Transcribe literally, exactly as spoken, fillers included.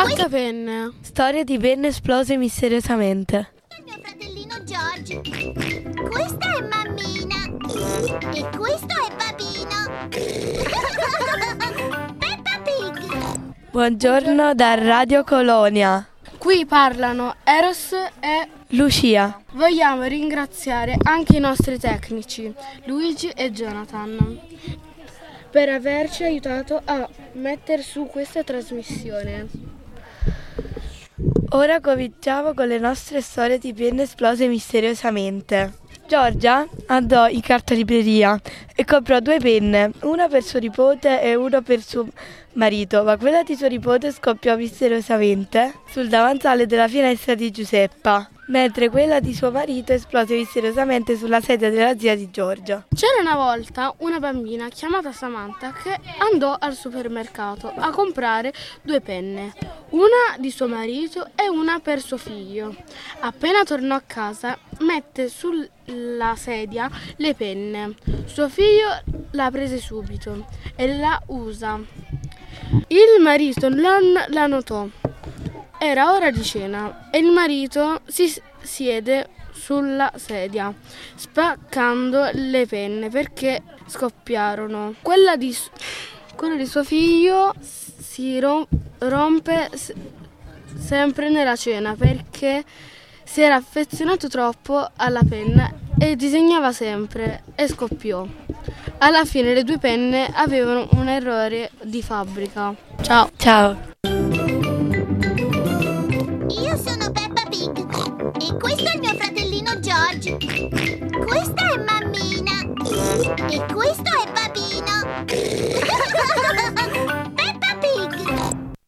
Portapenne. Storia di penne esplose misteriosamente. Questo è il mio fratellino George. Questa è mammina. E questo è papino. Peppa Pig. Buongiorno da Radio Colonia. Qui parlano Eros e Lucia. vogliamo ringraziare anche i nostri tecnici, Luigi e Jonathan, per averci aiutato a mettere su questa trasmissione. Ora cominciamo con le nostre storie di penne esplose misteriosamente. Giorgia andò in cartolibreria e comprò due penne, una per suo nipote e una per suo marito, ma quella di suo nipote scoppiò misteriosamente sul davanzale della finestra di Giuseppa, mentre quella di suo marito esplose misteriosamente sulla sedia della zia di Giorgia. C'era una volta una bambina chiamata Samantha che andò al supermercato a comprare due penne, una di suo marito e una per suo figlio. Appena tornò a casa, mette sulla sedia le penne. Suo figlio la prese subito e la usa. Il marito non la notò. Era ora di cena e il marito si siede sulla sedia, spaccando le penne perché scoppiarono. Quella di, quella di suo figlio si rom- rompe s- sempre nella cena perché si era affezionato troppo alla penna e disegnava sempre e scoppiò. Alla fine le due penne avevano un errore di fabbrica. Ciao. Ciao. Io sono Peppa Pig. E questo è il mio fratellino George. Questa è mammina. E questo è papino.